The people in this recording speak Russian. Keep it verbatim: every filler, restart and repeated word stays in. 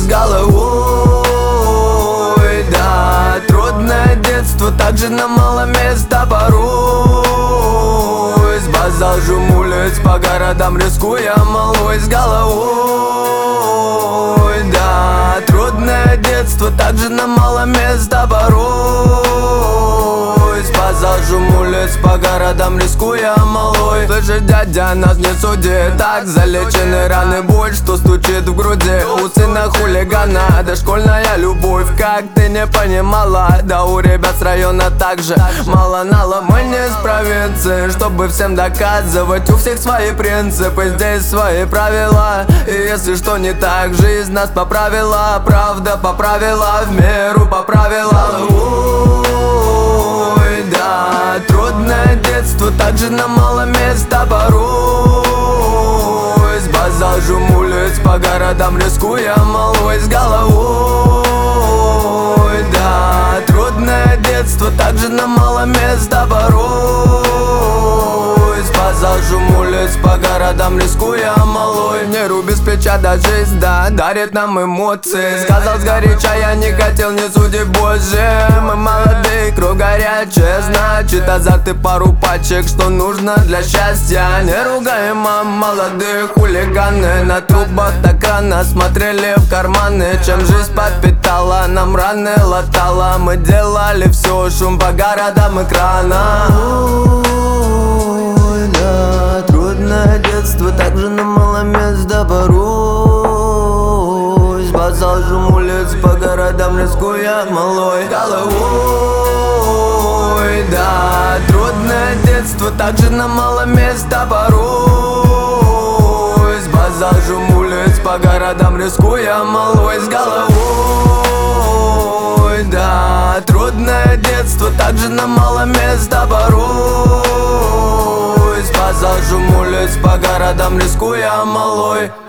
головой. Да, трудное детство, также на мало места порой. С базар жум улиц, по городам рискуя малой с головой. Да, трудное детство, также на мало места порой. С базар жум улиц, по городам рискуя малой. Слышишь, дядя, нас не суди, так залечены раны, боль, что стучит в груди. У сына хулигана, дошкольная любовь, как ты не понимала. Да у ребят с района также мало нала. Мы не из провинции, чтобы всем доказывать. У всех свои принципы, здесь свои правила. И если что не так, жизнь нас поправила. Правда поправила, в меру поправила. Ой, да, трудное детство, также на мало места порой. С базар жум улиц, по городам рискуя малой с головой. Да, трудное детство, также на мало места порой. С базар жум улиц, по городам рискуя малой. Не руби с плеча, да жизнь, да, дарит нам эмоции. Сказал сгоряча, я не хотел, не суди боже. Мы молодые, кровь горячая, значит азарт и пару пачек, что нужно для счастья. Не ругаем мам, молодые хулиганы. На трубах так рано смотрели в карманы. Чем жизнь подпитала, нам раны латала. Мы делали все, шум по городам экранам. Ой, да, трудное детство, также на мало места порой. С базар жум улиц, по городам рискуя малой головой. Да, трудное детство, также на мало места порой. С базар жум улиц, по городам рискуя малой с головой. Да, трудное детство, также на мало места порой. С базар жум улиц, по городам рискуя малой.